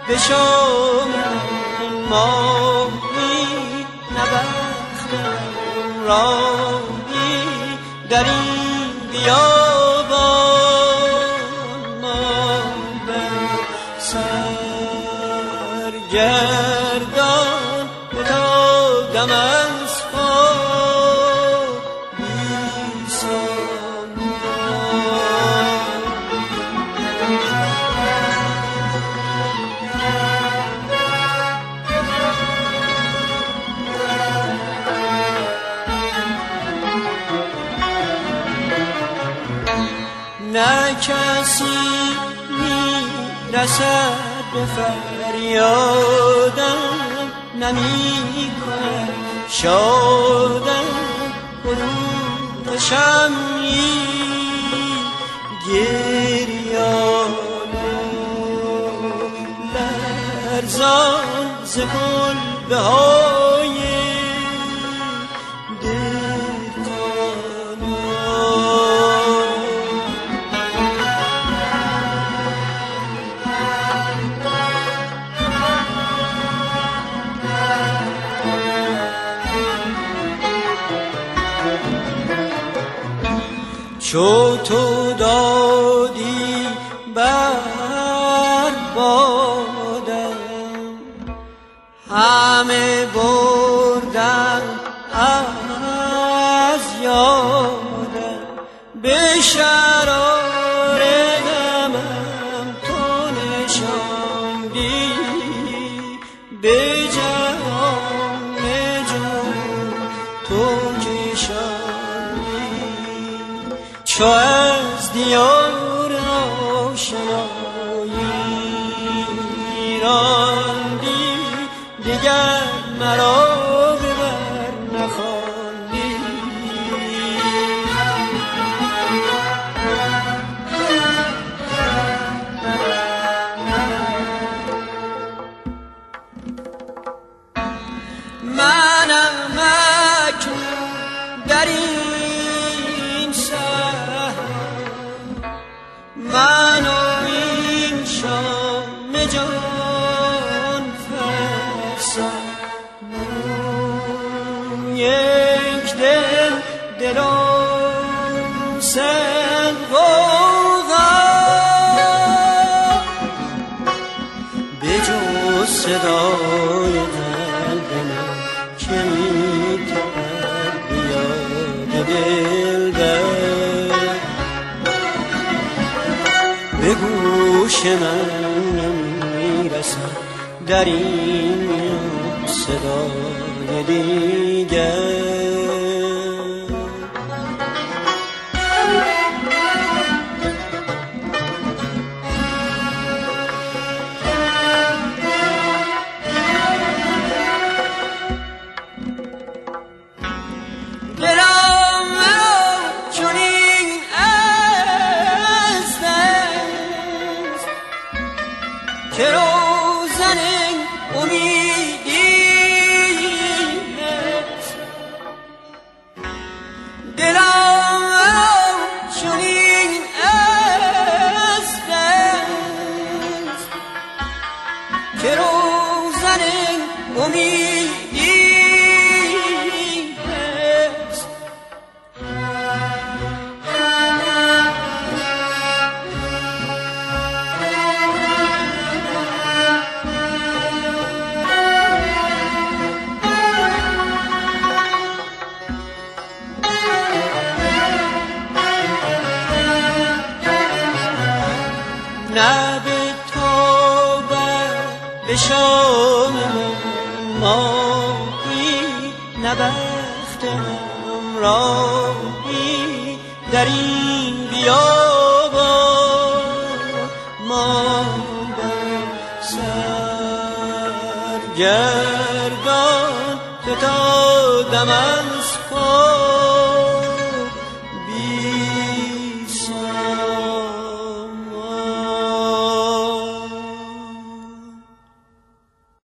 به شام ماهی نبختم راهی در این بیابان ما به سرگردان فتادم از پا نه کسی میرسد به فریادم نمی کند شادم خروش شمعی گریان لرزان ز کلبه های چو تو دادی بر بادم همه بردم از یادم به شرار غمم تو نشاندی به جهان جان تو کشاندی چو از دیار آشنایی راندی دیگر مرا ببر نخواندی منم اکنون در این من و این شام جان فرسان یک دل دلم سن غوغا به جز صدای قلب من که می تپد بیاد دلبر به گوش من میرسد در این صدای دیگر که روزن امیدی است دلم چنین است که روزن امیدی است نه به توبه به شام ماهی نه بختم راهی در این بیابان ماندم سرگردان فتادم